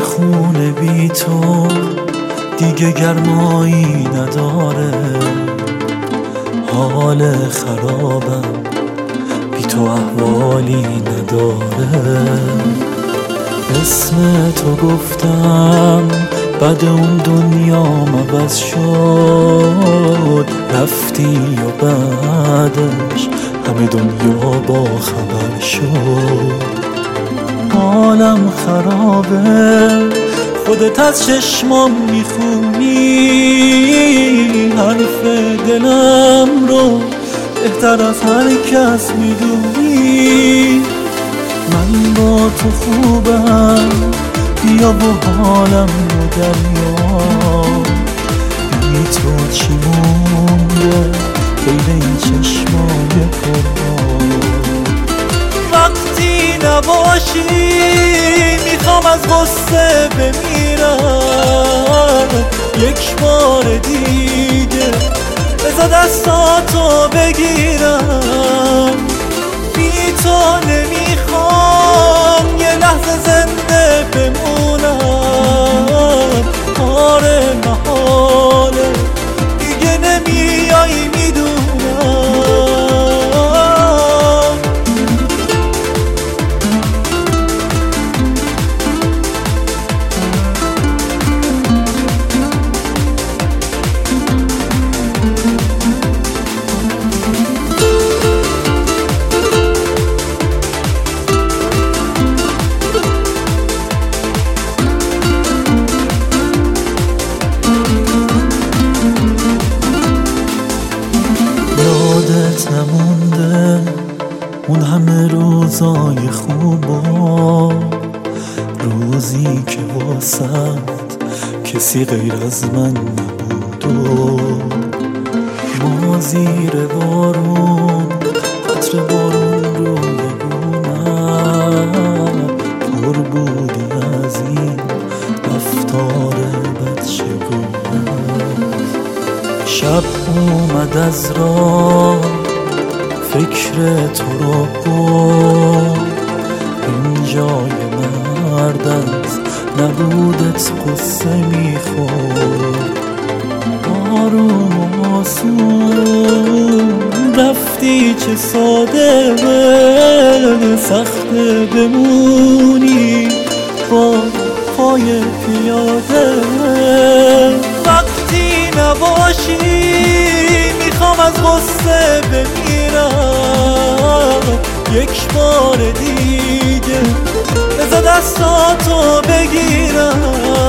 خونه بی تو دیگه گرمایی نداره، حال خرابم بی تو احوالی نداره. اسم تو گفتم بعد اون دنیام عوض شد، رفتی و بعدش همه دنیا با خبر شد. حالم خرابه، خودت از چشمام میخونی، حرف دلم رو بهتر از هر کس میدونی. من با تو خوبم، بیا با حالم رو دریا، بی تو چی مونده بین این چشمای پرآب. وقتی نباشی میخوام از غصه بمیرم، یک بار دیگه بذار دستاتو بگیرم. بی تو نمیخوام یه لحظه زنده بمونم، آره محاله دیگه نمیایی میدونم. یادت نمونده اون همه روزای خوبا، روزی که واسط کسی غیر از من نبود و ما زیر بارون قطر بارون رو بگونم، پر بودی از این رفتار بدشگونم. شب اومد از راه فکر تو رو برد، این جای مرد از نبودت قصه میخورد. آروم و آسون رفتی چه ساده، سخته بمونی با پای پیاده. وقتی نباشی میخوام از غصه بمیرم، یک بار دیگه بذار دستاتو بگیرم.